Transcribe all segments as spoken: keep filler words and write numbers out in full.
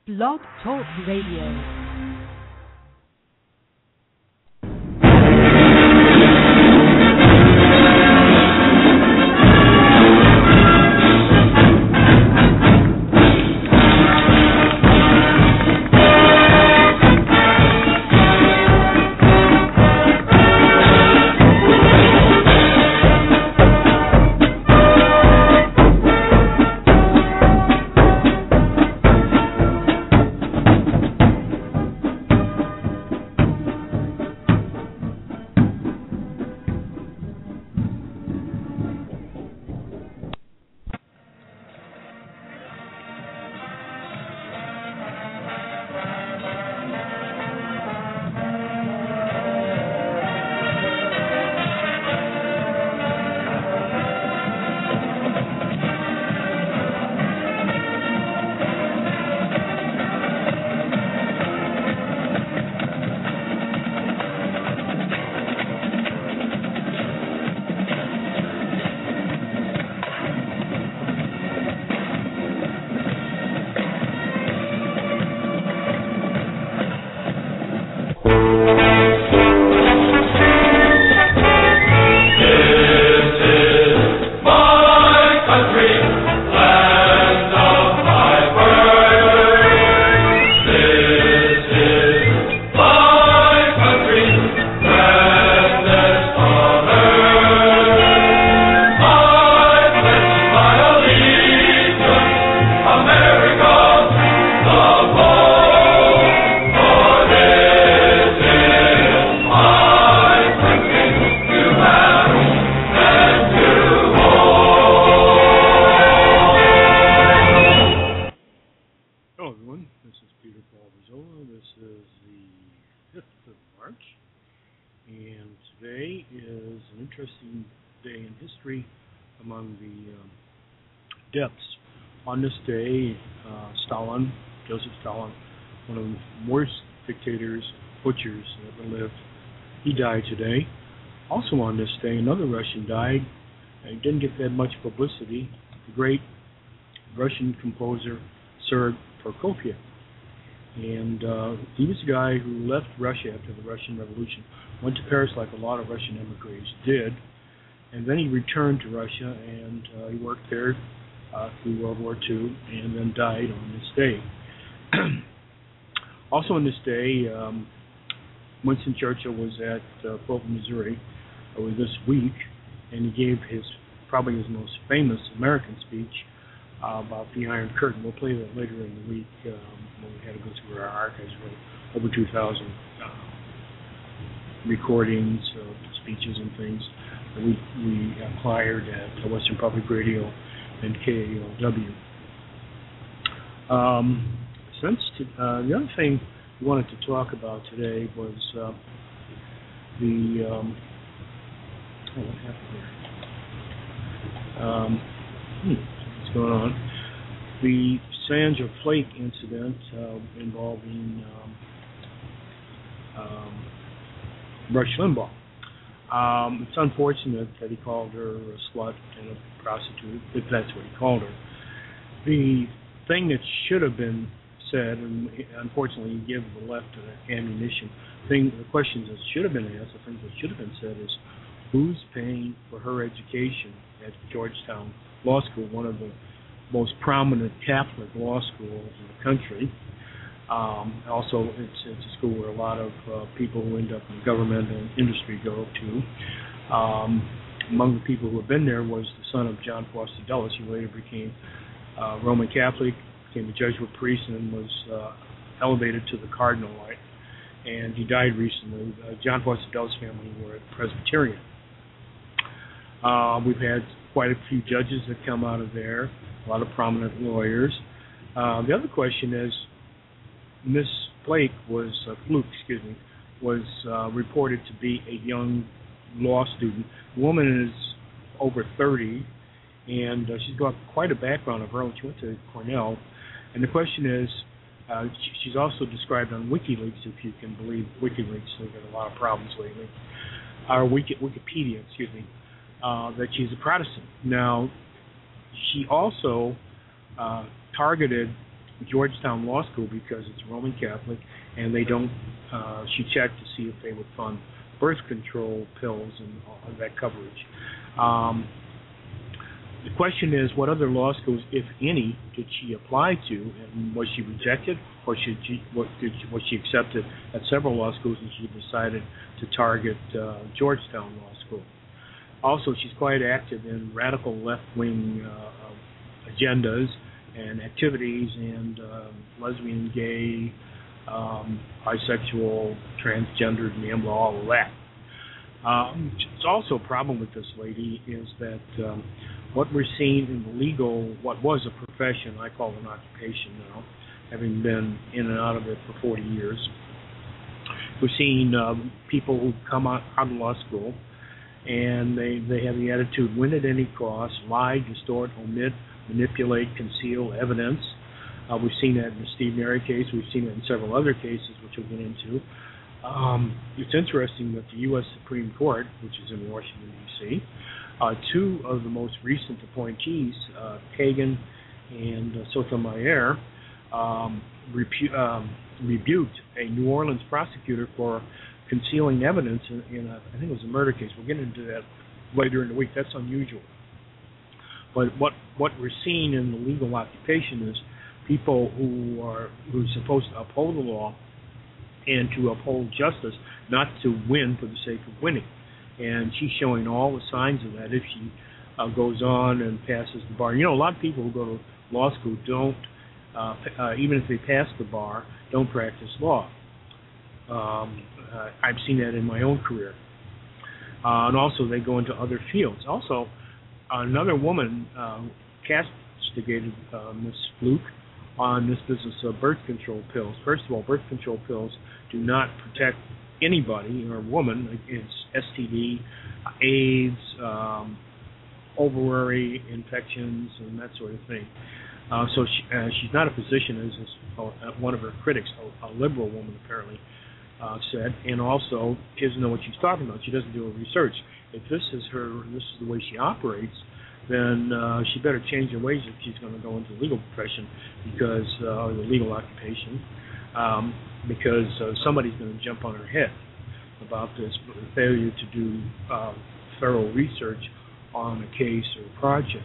Blog Talk Radio. On this day, uh, Stalin, Joseph Stalin, one of the worst dictators, butchers that ever lived, he died today. Also on this day, another Russian died. He didn't get that much publicity. The great Russian composer Sergei Prokofiev. And uh, he was a guy who left Russia after the Russian Revolution, went to Paris like a lot of Russian emigres did, and then he returned to Russia and uh, he worked there Uh, through World War Two, and then died on this day. Also on this day, um, Winston Churchill was at uh, Fulton, Missouri, uh, this week, and he gave his probably his most famous American speech uh, about the Iron Curtain. We'll play that later in the week um, when we had to go through our archives for over two thousand uh, recordings of speeches and things that we, we acquired at Western Public Radio and K A L W. Um, since to, uh, the other thing we wanted to talk about today was uh, the um, oh, what happened here? Um, hmm, what's going on? The Sandra Flake incident uh, involving um, um, Rush Limbaugh. Um, it's unfortunate that he called her a slut and a prostitute, if that's what he called her. The thing that should have been said, and unfortunately he gave the left ammunition, thing, the questions that should have been asked, the things that should have been said is, who's paying for her education at Georgetown Law School, one of the most prominent Catholic law schools in the country? Um, also, it's, it's a school where a lot of uh, people who end up in government and industry go to. Um, among the people who have been there was the son of John Foster Dulles. He later became uh, Roman Catholic, became a Jesuit priest, and was uh, elevated to the cardinalate. And he died recently. Uh, John Foster Dulles' family were Presbyterian. Uh, we've had quite a few judges that come out of there, a lot of prominent lawyers. Uh, the other question is, Miss Flake was, uh, Fluke, excuse me, was uh, reported to be a young law student. The woman is over thirty, and uh, she's got quite a background of her own. She went to Cornell. And the question is, uh, she's also described on WikiLeaks, if you can believe WikiLeaks. They've got a lot of problems lately. Or Wiki, Wikipedia, excuse me, uh, that she's a Protestant. Now, she also uh, targeted Georgetown Law School because it's Roman Catholic, and they don't. Uh, she checked to see if they would fund birth control pills and all that coverage. Um, the question is, what other law schools, if any, did she apply to, and was she rejected, or should she, what, did she, was she accepted at several law schools, and she decided to target uh, Georgetown Law School? Also, she's quite active in radical left-wing uh, agendas and activities, and um, lesbian, gay, um, bisexual, transgendered, NAMBLA, all of that. Um, it's also a problem with this lady is that um, what we're seeing in the legal, what was a profession, I call it an occupation now, having been in and out of it for forty years, we're seeing um, people who come out, out of law school, and they, they have the attitude, win at any cost, lie, distort, omit, manipulate, conceal evidence. Uh, we've seen that in the Steve Mary case. We've seen it in several other cases, which we'll get into. Um, it's interesting that the U S Supreme Court, which is in Washington, D C, uh, two of the most recent appointees, uh, Kagan and uh, Sotomayor, um, repu- um, rebuked a New Orleans prosecutor for concealing evidence in, in a, I think it was a murder case. We'll get into that later in the week. That's unusual. But what, what we're seeing in the legal occupation is people who are who are supposed to uphold the law and to uphold justice, not to win for the sake of winning. And she's showing all the signs of that if she uh, goes on and passes the bar. You know, a lot of people who go to law school don't, uh, uh, even if they pass the bar, don't practice law. Um, uh, I've seen that in my own career. Uh, and also they go into other fields. Also, another woman uh, castigated uh, Miz Fluke on this business of birth control pills. First of all, birth control pills do not protect anybody or woman against S T D, AIDS, um, ovary infections, and that sort of thing. Uh, so she, uh, she's not a physician, as is, uh, one of her critics, a, a liberal woman apparently, uh, said, and also she doesn't know what she's talking about. She doesn't do her research. If this is her, this is the way she operates, then uh, she better change her ways if she's going to go into the legal profession, because uh, or the legal occupation, um, because uh, somebody's going to jump on her head about this failure to do uh, thorough research on a case or project.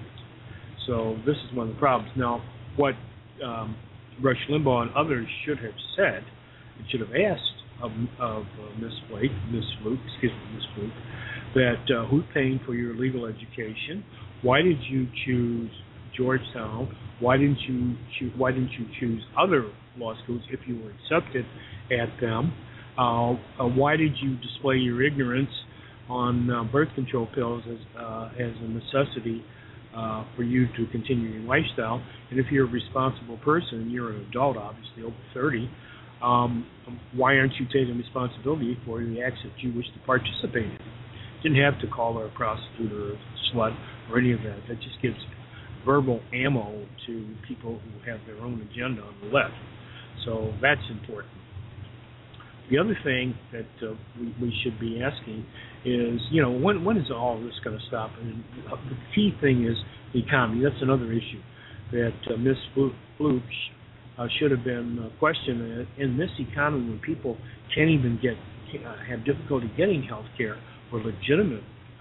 So this is one of the problems. Now, what um, Rush Limbaugh and others should have said, and should have asked of, of uh, Miz Flake, Miz Fluke, excuse me, Miz Fluke, that uh, who's paying for your legal education? Why did you choose Georgetown? Why didn't you choose, Why didn't you choose other law schools if you were accepted at them? Uh, uh, why did you display your ignorance on uh, birth control pills as uh, as a necessity uh, for you to continue your lifestyle? And if you're a responsible person, you're an adult, obviously over thirty. Um, why aren't you taking responsibility for the acts that you wish to participate in? Didn't have to call her a prostitute or a slut or any of that. That just gives verbal ammo to people who have their own agenda on the left. So that's important. The other thing that uh, we, we should be asking is, you know, when when is all this going to stop? And the key thing is the economy. That's another issue that uh, Miz Fluke uh, should have been uh, questioned. In this economy, when people can't even get uh, have difficulty getting health care for legitimate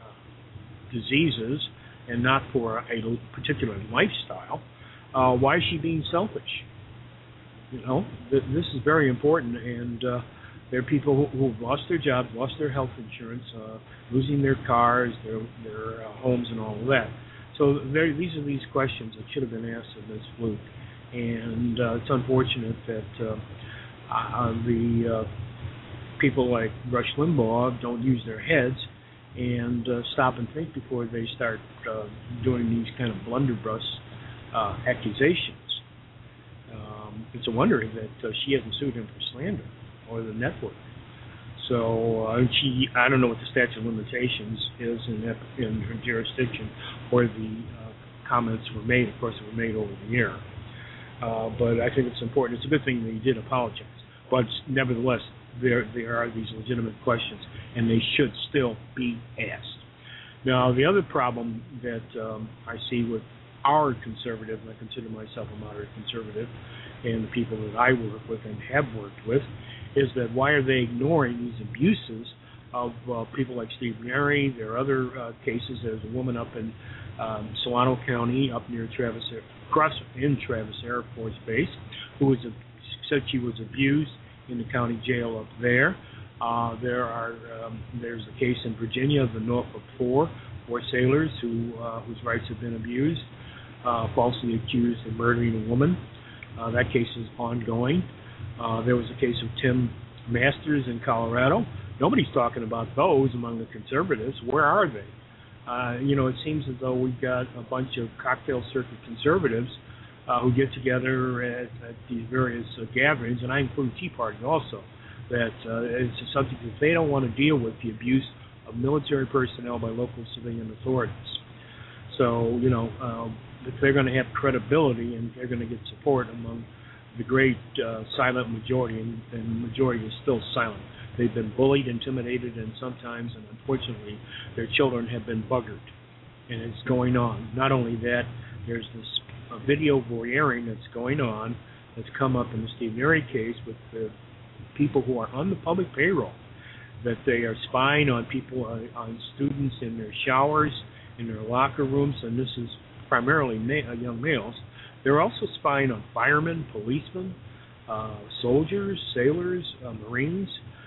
uh, diseases and not for a particular lifestyle, uh, why is she being selfish? You know, th- this is very important, and uh, there are people who, who have lost their jobs, lost their health insurance, uh, losing their cars, their their uh, homes, and all of that. So there, these are these questions that should have been asked of Miz Fluke, and uh, it's unfortunate that uh, uh, the uh, people like Rush Limbaugh don't use their heads and uh, stop and think before they start uh, doing these kind of blunderbuss uh, accusations. Um, it's a wonder that uh, she hasn't sued him for slander, or the network. So uh, she, I don't know what the statute of limitations is in, that, in her jurisdiction, or the uh, comments were made. Of course, they were made over the air. Uh, but I think it's important. It's a good thing that he did apologize. But nevertheless, there there are these legitimate questions, and they should still be asked. Now, the other problem that um, I see with our conservative, and I consider myself a moderate conservative, and the people that I work with and have worked with, is that why are they ignoring these abuses of uh, people like Steve Neri? There are other uh, cases. There's a woman up in um, Solano County, up near Travis, across in Travis Air Force Base, who was a, said she was abused in the county jail up there. Uh, there are um, there's a case in Virginia, the Norfolk Four, four sailors who uh, whose rights have been abused, uh, falsely accused of murdering a woman. Uh, that case is ongoing. Uh, there was a case of Tim Masters in Colorado. Nobody's talking about those among the conservatives. Where are they? Uh, you know, it seems as though we've got a bunch of cocktail circuit conservatives uh, who get together at, at these various uh, gatherings, and I include Tea Party also, that uh, it's a subject that they don't want to deal with, the abuse of military personnel by local civilian authorities. So, you know, um, if they're going to have credibility and they're going to get support among the great uh, silent majority, and the majority is still silent. They've been bullied, intimidated, and sometimes, and unfortunately, their children have been buggered. And it's going on. Not only that, there's this uh, video voyeuring that's going on that's come up in the Steve Neri case with the people who are on the public payroll, that they are spying on people, uh, on students in their showers, in their locker rooms, and this is primarily ma- uh, young males. They're also spying on firemen, policemen, uh, soldiers, sailors, uh, Marines.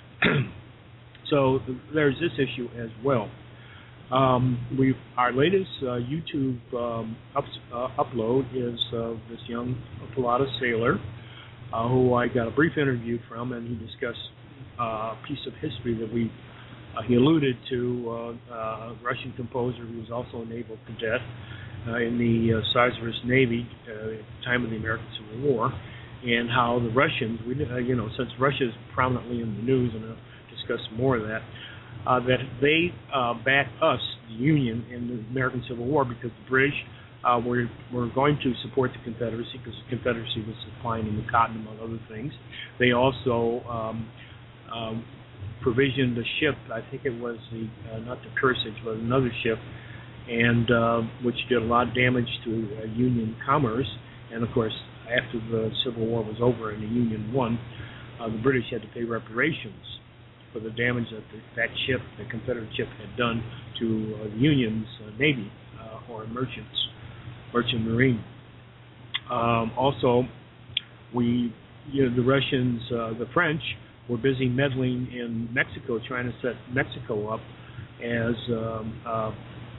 So there's this issue as well. Um, we our latest uh, YouTube um, up, uh, upload is uh, this young Pilata sailor uh, who I got a brief interview from, and he discussed uh, a piece of history that we uh, he alluded to uh, uh, a Russian composer who was also a naval cadet uh, in the uh, Tsarist Navy uh, at the time of the American Civil War, and how the Russians, we, uh, you know, since Russia is prominently in the news, and I'll discuss more of that, uh, that they uh, backed us, the Union, in the American Civil War because the British uh, were, were going to support the Confederacy because the Confederacy was supplying them the cotton, among other things. They also um, um, provisioned a ship, I think it was the, uh, not the Kearsarge, but another ship, and uh, which did a lot of damage to uh, Union commerce, and of course, after the Civil War was over and the Union won, uh, the British had to pay reparations for the damage that the, that ship, the Confederate ship, had done to uh, the Union's uh, Navy uh, or merchants, merchant marine. Um, also, we, you know, the Russians, uh, the French, were busy meddling in Mexico, trying to set Mexico up as um, uh,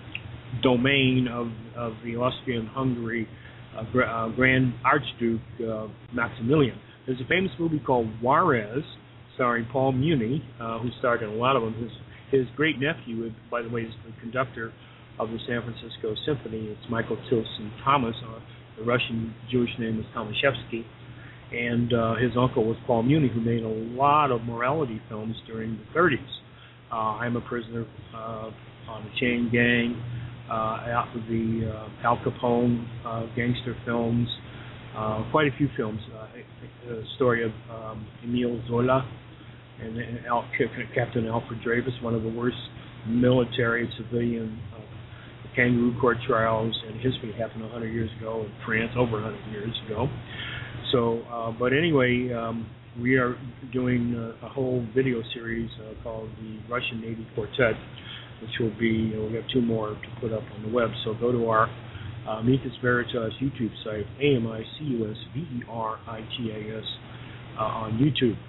domain of, of the Austrian-Hungary Uh, uh, Grand Archduke uh, Maximilian. There's a famous movie called Juarez, starring Paul Muni, uh, who starred in a lot of them. His his great nephew, by the way, is the conductor of the San Francisco Symphony. It's Michael Tilson Thomas. Uh, the Russian Jewish name is Tomaszewski, and uh, his uncle was Paul Muni, who made a lot of morality films during the thirties. Uh, I'm a Prisoner uh, on the Chain Gang. Uh, the uh, Al Capone uh, gangster films, uh, quite a few films. Uh, the story of um, Emile Zola and, and Al, Captain Alfred Dreyfus, one of the worst military civilian uh, kangaroo court trials in history, happened one hundred years ago in France, over one hundred years ago. So, uh, but anyway, um, we are doing a, a whole video series uh, called the Russian Navy Quartet, which will be, uh, we have two more to put up on the web. So go to our uh, Amicus Veritas YouTube site, A M I C U S V E R I T A S, uh, on YouTube.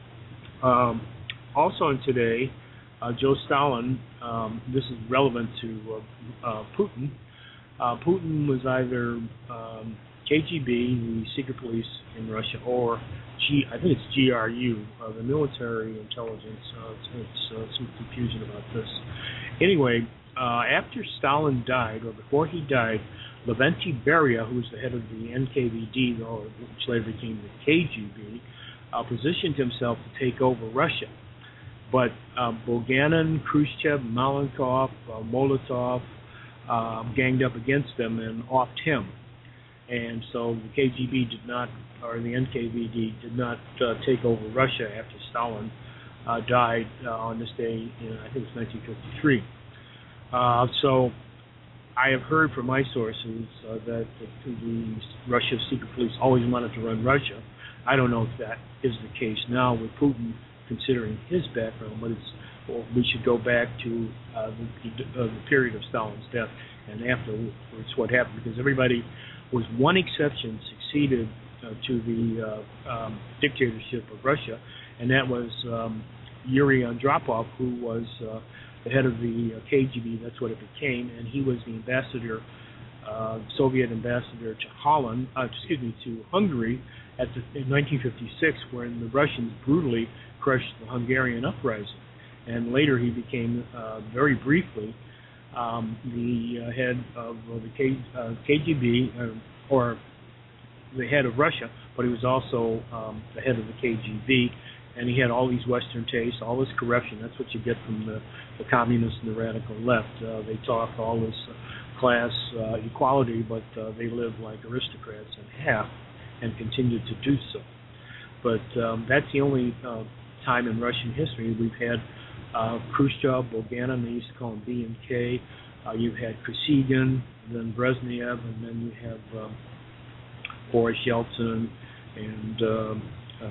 Um, also on today, uh, Joe Stalin, um, this is relevant to uh, uh, Putin. Uh, Putin was either um, K G B, the secret police in Russia, or G, I think it's G R U, uh, the military intelligence. Uh, it's it's uh, some confusion about this. Anyway, uh, after Stalin died, or before he died, Lavrentiy Beria, who was the head of the N K V D, or which later became the K G B, uh, positioned himself to take over Russia. But uh, Bulganin, Khrushchev, Malenkov, uh, Molotov uh, ganged up against him and offed him. And so the K G B did not, or the N K V D did not uh, take over Russia after Stalin uh, died uh, on this day in, I think it was nineteen fifty-three. Uh, so I have heard from my sources uh, that the, the Russia's secret police always wanted to run Russia. I don't know if that is the case now with Putin, considering his background, but it's, well, we should go back to uh, the, uh, the period of Stalin's death and afterwards what happened, because everybody, with one exception, succeeded uh, to the uh, um, dictatorship of Russia, and that was um, Yuri Andropov, who was uh, the head of the uh, K G B. That's what it became, and he was the ambassador, uh, Soviet ambassador to Holland, uh, excuse me, to Hungary at the, in nineteen fifty-six, when the Russians brutally crushed the Hungarian uprising. And later he became, uh, very briefly, um, the uh, head of uh, the K, uh, K G B, uh, or the head of Russia, but he was also um, the head of the K G B, and he had all these Western tastes, all this corruption. That's what you get from the, the communists and the radical left. Uh, they talk all this uh, class uh, equality, but uh, they live like aristocrats and have, and continue to do so. But um, that's the only uh, time in Russian history we've had uh, Khrushchev, Bulganin, they used to call him B and K. Uh, you've had Kosygin, then Brezhnev, and then you have um, Boris Yeltsin and um,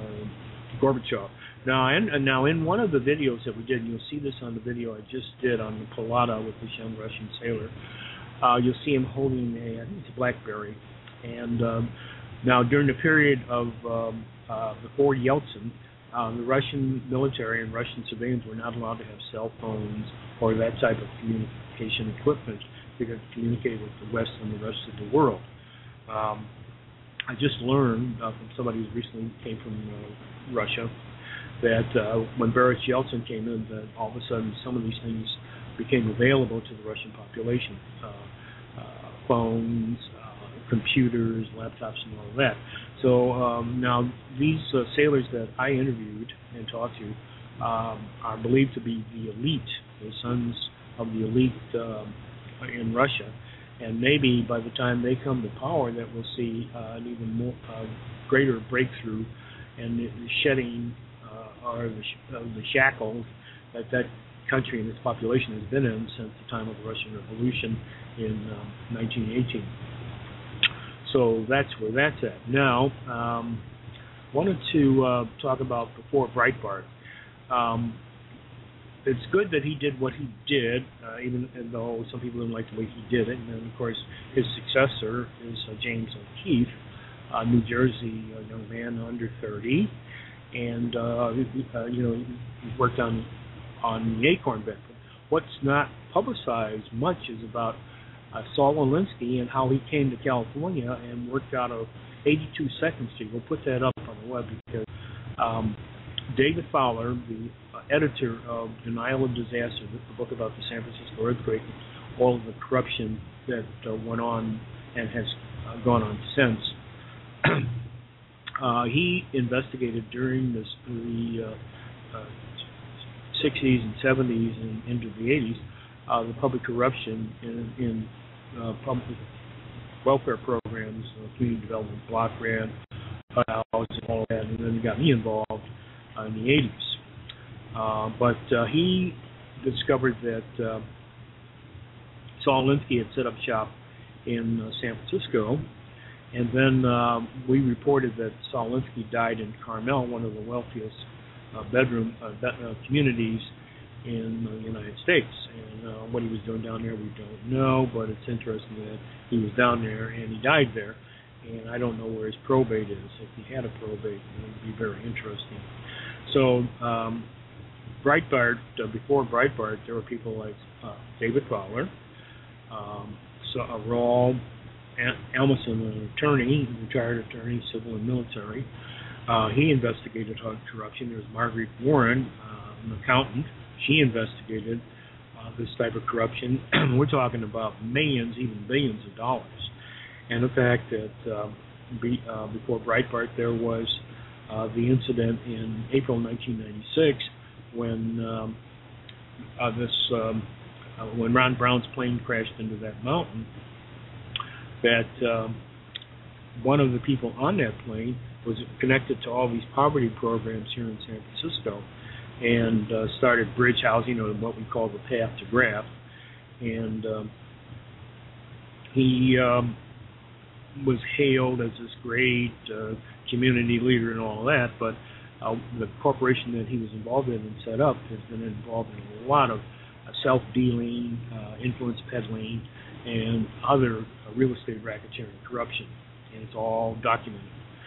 uh, Gorbachev. Now, in, and now in one of the videos that we did, and you'll see this on the video I just did on the Palata with this young Russian sailor, uh, you'll see him holding a, I think it's a BlackBerry. And um, now during the period of um, uh, before Yeltsin, uh, the Russian military and Russian civilians were not allowed to have cell phones or that type of communication equipment to communicate with the West and the rest of the world. Um, I just learned uh, from somebody who recently came from uh, Russia that uh, when Boris Yeltsin came in, that all of a sudden some of these things became available to the Russian population. Uh, uh, phones, uh, computers, laptops, and all of that. So um, now these uh, sailors that I interviewed and talked to um, are believed to be the elite, the sons of the elite um, in Russia. And maybe by the time they come to power, that we'll see uh, an even more uh, greater breakthrough and the shedding uh, or the, sh- uh, the shackles that that country and its population has been in since the time of the Russian Revolution in um, nineteen eighteen. So that's where that's at. Now, um, wanted to uh, talk about before Breitbart. Um, It's good that he did what he did, uh, even though some people didn't like the way he did it. And then, of course, his successor is uh, James O'Keefe, a New Jersey uh, young man under thirty, and uh, uh, you know he worked on on the Acorn benefit. What's not publicized much is about uh, Saul Alinsky and how he came to California and worked out of eighty-two Second Street. We'll put that up on the web because um, David Fowler, the uh, editor of Denial of Disaster, the book about the San Francisco earthquake, all of the corruption that uh, went on and has uh, gone on since, uh, he investigated during this, the uh, uh, sixties and seventies and into the eighties uh, the public corruption in, in uh, public welfare programs, uh, community development block grant, uh, all of that, and then he got me involved uh, in the eighties. Uh, but uh, he discovered that uh, Saul Alinsky had set up shop in uh, San Francisco, and then uh, we reported that Saul Alinsky died in Carmel, one of the wealthiest uh, bedroom uh, be- uh, communities in the United States. And uh, what he was doing down there, we don't know, but it's interesting that he was down there and he died there. And I don't know where his probate is. If he had a probate, it would be very interesting. So um, Breitbart, uh, before Breitbart, there were people like uh, David Fowler, um, so, uh, Raul Elmison, an attorney, retired attorney, civil and military. Uh, he investigated corruption. There was Margaret Warren, uh, an accountant. She investigated uh, this type of corruption. We're talking about millions, even billions of dollars. And the fact that uh, be, uh, before Breitbart, there was uh, the incident in April nineteen ninety-six when um, uh, this um, uh, when Ron Brown's plane crashed into that mountain. That um, one of the people on that plane was connected to all these poverty programs here in San Francisco, and uh, started bridge housing, or what we call the path to graft. And um, he um, was hailed as this great uh, community leader and all that, but uh, the corporation that he was involved in and set up has been involved in a lot of uh, self-dealing, uh, influence peddling, and other uh, real estate racketeering corruption, and it's all documented.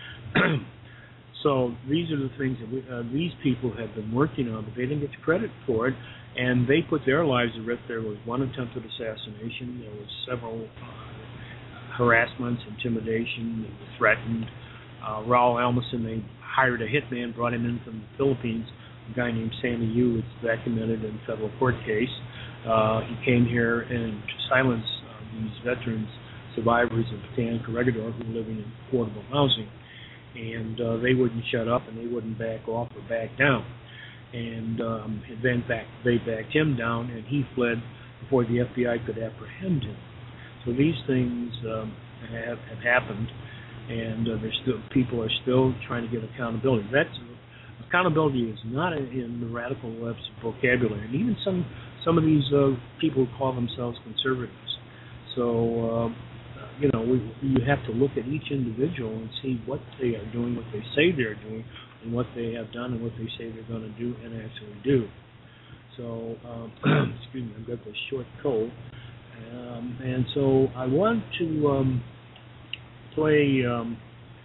So these are the things that we, uh, these people have been working on, but they didn't get the credit for it, and they put their lives at risk. There was one attempted assassination. There was several uh, harassments, intimidation. They were threatened. Uh, Raul Almason, they hired a hitman, brought him in from the Philippines, a guy named Sammy Yu. It's documented in a federal court case. Uh, he came here and to silence uh, these veterans, survivors of Bataan Corregidor who were living in affordable housing. And uh, they wouldn't shut up, and they wouldn't back off or back down. And um, then back, they backed him down, and he fled before the F B I could apprehend him. So these things um, have, have happened, and uh, there's still people are still trying to get accountability. That's accountability is not in the radical left's vocabulary, and even some some of these uh, people who call themselves conservatives. So. Uh, You know, we, you have to look at each individual and see what they are doing, what they say they're doing, and what they have done and what they say they're going to do and actually do. So, um, excuse me, I've got this short cold. Um, and so I want to um, play um,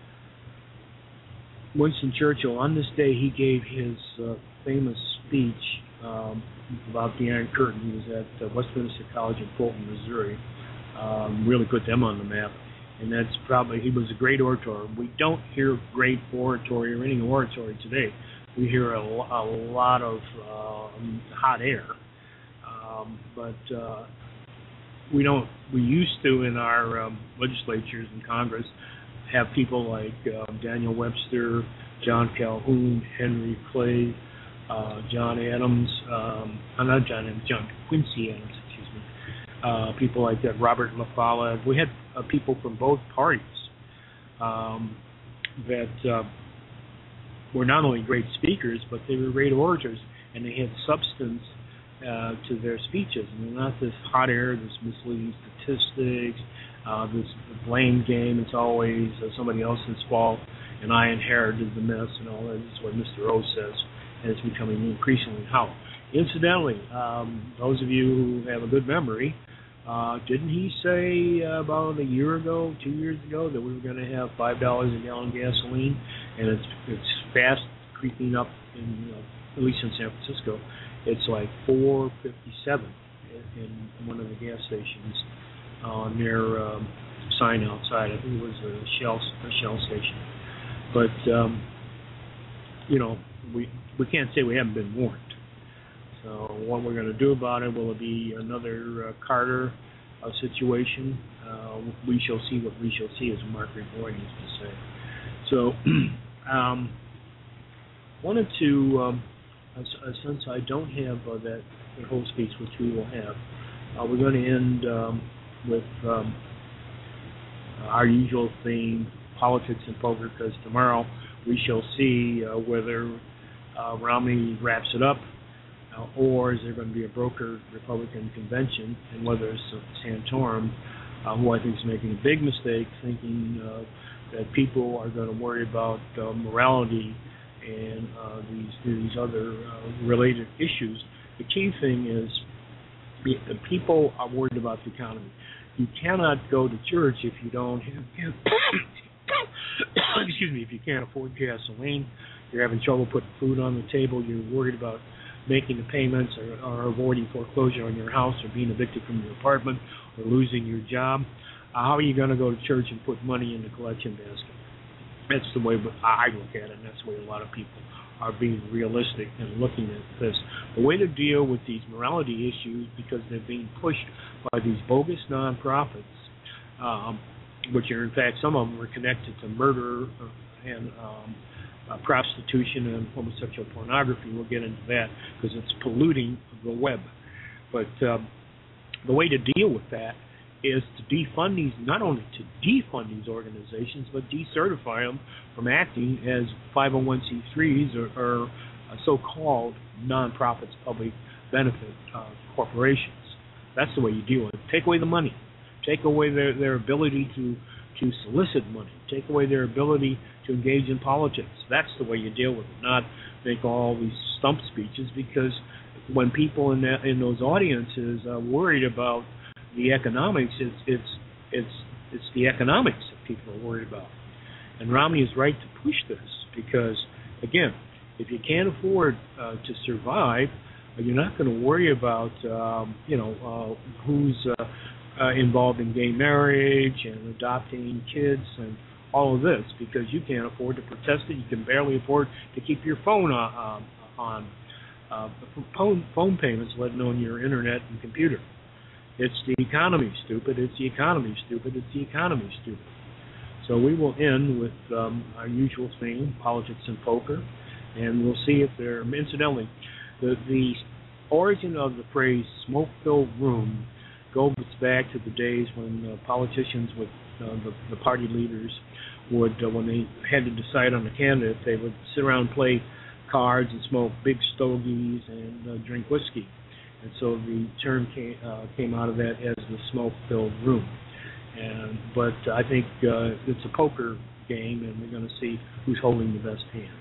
Winston Churchill. On this day, he gave his uh, famous speech um, about the Iron Curtain. He was at uh, Westminster College in Fulton, Missouri. Um, really put them on the map, and that's probably, he was a great orator. We don't hear great oratory or any oratory today. We hear a, a lot of um, hot air, um, but uh, we don't, we used to in our um, legislatures and Congress have people like uh, Daniel Webster, John Calhoun, Henry Clay, uh, John Adams, um, not John Adams, John Quincy Adams, Uh, people like that, Robert La Folla. We had uh, people from both parties um, that uh, were not only great speakers, but they were great orators, and they had substance uh, to their speeches. And they're not this hot air, this misleading statistics, uh, this blame game. It's always uh, somebody else's fault, and I inherited the mess and all that. This is what Mister O says, and it's becoming increasingly hollow. Incidentally, um, those of you who have a good memory, Uh, didn't he say uh, about a year ago, two years ago, that we were going to have five dollars a gallon gasoline, and it's it's fast creeping up in, you know, at least in San Francisco. It's like four fifty-seven in, in one of the gas stations on uh, their um, sign outside. I think it was a Shell a Shell station, but um, you know, we we can't say we haven't been warned. So what we're going to do about it, will it be another uh, Carter uh, situation? Uh, we shall see what we shall see, as Mark Reboy used to say. So um, wanted to, um, uh, since I don't have uh, that, that whole speech, which we will have, uh, we're going to end um, with um, our usual theme, politics and poker, because tomorrow we shall see uh, whether uh, Romney wraps it up, Uh, or is there going to be a broker Republican convention, and whether it's Santorum, uh, who I think is making a big mistake, thinking uh, that people are going to worry about uh, morality and uh, these these other uh, related issues. The key thing is the people are worried about the economy. You cannot go to church if you don't have excuse me, if you can't afford gasoline, you're having trouble putting food on the table, you're worried about making the payments or, or avoiding foreclosure on your house or being evicted from your apartment or losing your job. Uh, how are you going to go to church and put money in the collection basket? That's the way I look at it, and that's the way a lot of people are being realistic and looking at this. The way to deal with these morality issues, because they're being pushed by these bogus nonprofits, um, which are, in fact, some of them are connected to murder and um, Uh, prostitution and homosexual pornography. We'll get into that because it's polluting the web. But um, the way to deal with that is to defund these, not only to defund these organizations, but decertify them from acting as five oh one c threes or, or uh, so-called nonprofits, public benefit uh, corporations. That's the way you deal with it. Take away the money. Take away their, their ability to, to solicit money. Take away their ability to engage in politics. That's the way you deal with it, not make all these stump speeches, because when people in that, in those audiences are worried about the economics, it's it's it's it's the economics that people are worried about. And Romney is right to push this because, again, if you can't afford uh, to survive, you're not going to worry about um, you know uh, who's uh, uh, involved in gay marriage and adopting kids and all of this, because you can't afford to protest it. You can barely afford to keep your phone on. on Uh, phone, phone payments, let alone your internet and computer. It's the economy, stupid. It's the economy, stupid. It's the economy, stupid. So we will end with um, our usual theme, politics and poker, and we'll see if they're, incidentally, the, the origin of the phrase smoke-filled room goes back to the days when uh, politicians would, uh, the, the party leaders would, uh, when they had to decide on a candidate, they would sit around and play cards and smoke big stogies and uh, drink whiskey, and so the term came, uh, came out of that as the smoke-filled room. And but I think uh, it's a poker game, and we're going to see who's holding the best hand.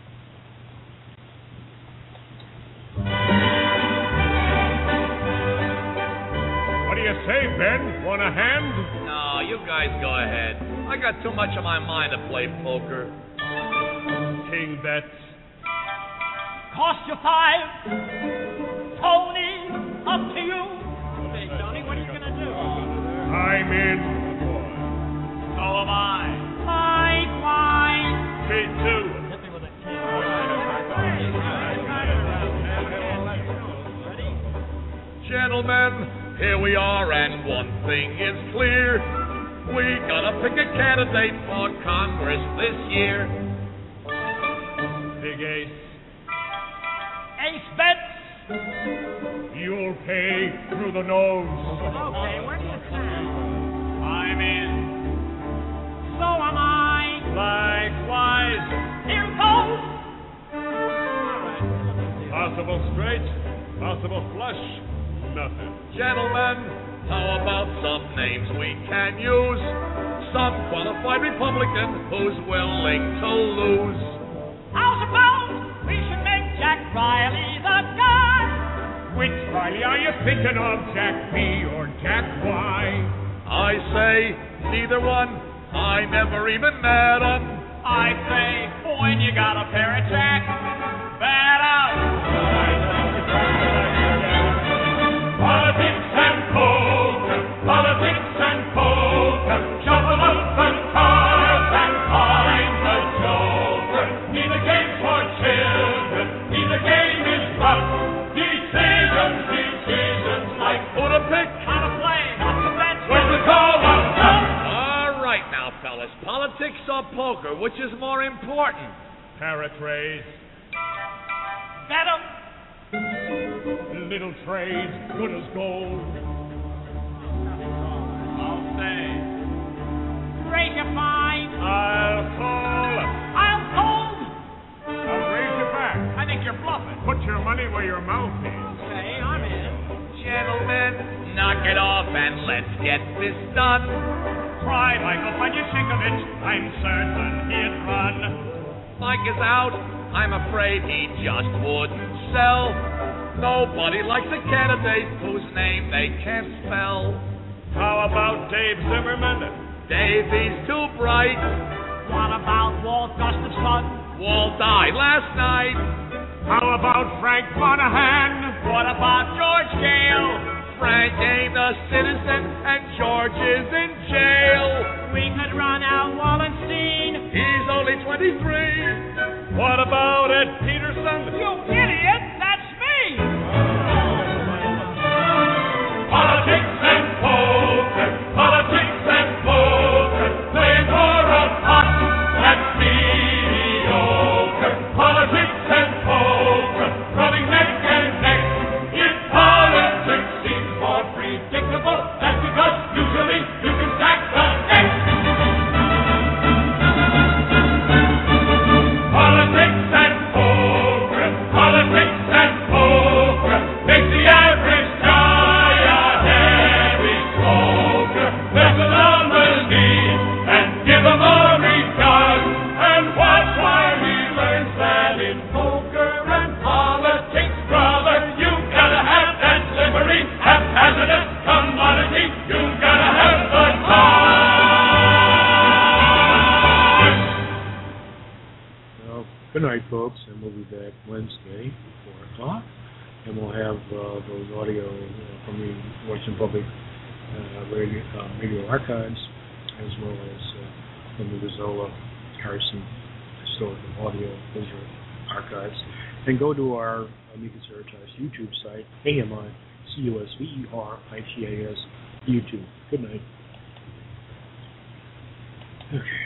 What do you say, Ben? Want a hand? No, you guys go ahead. I got too much on my mind to play poker. King bets. Cost you five. Tony, up to you. Hey, Tony, what are you going to do? I'm in. So am I. Likewise. Me too. Hit me with a king. Ready? Gentlemen, here we are, and one thing is clear. We gotta pick a candidate for Congress this year. Big ace. Ace bets. You'll pay through the nose. Okay, where do you stand? I'm in. So am I. Likewise. Here goes. Possible straight, possible flush, nothing. Gentlemen, how about some names we can use? Some qualified Republican who's willing to lose. How's about we should make Jack Riley the guy? Which Riley are you thinking of, Jack B or Jack Y? I say neither one. I never even met him. I say when you got a pair of Jack, bat out. Politics and poker, politics and poker, shuffle up the cards and find the joker. Neither game for children, neither game is rough. Decisions, decisions like Who to pick? How to play, how to bet. when to call up. All right now, fellas. Politics or poker, which is more important? Paraphrase, Bet 'em. little trade, good as gold. I'll say. Break a fine. I'll call. I'll hold. I'll raise you back. I think you're bluffing. Put your money where your mouth is. Okay, I'm in. Gentlemen, knock it off and let's get this done. Try, Michael, when you think of it. I'm certain he'd run. Mike is out. I'm afraid he just wouldn't sell. Nobody likes a candidate whose name they can't spell. How about Dave Zimmerman? Davey's too bright. What about Walt Gustafson? Walt died last night. How about Frank Monahan? What about George Gale? Frank ain't a citizen and George is in jail. We could run Al Wallenstein. He's only twenty-three. What about Ed Peterson? You idiot, that's me. Politics and poker, politics and poker, playing for a pot that's mediocre. Politics and poker, running neck and neck. If politics seems more predictable, that's because usually you can stack the deck. Politics and poker, politics While in poker and politics, brother, you gotta have that slippery, haphazardous commodity. You gotta have the card. Well, good night, folks, and we'll be back Wednesday, four o'clock, and we'll have uh, those audio uh, from the Washington Public uh, radio, uh, radio archives, as well as uh, from the Rizola Carson Historical Audio Visual Archives. And go to our Amicus Veritas YouTube site, A M I C U S V E R I T A S, YouTube. Good night. Okay.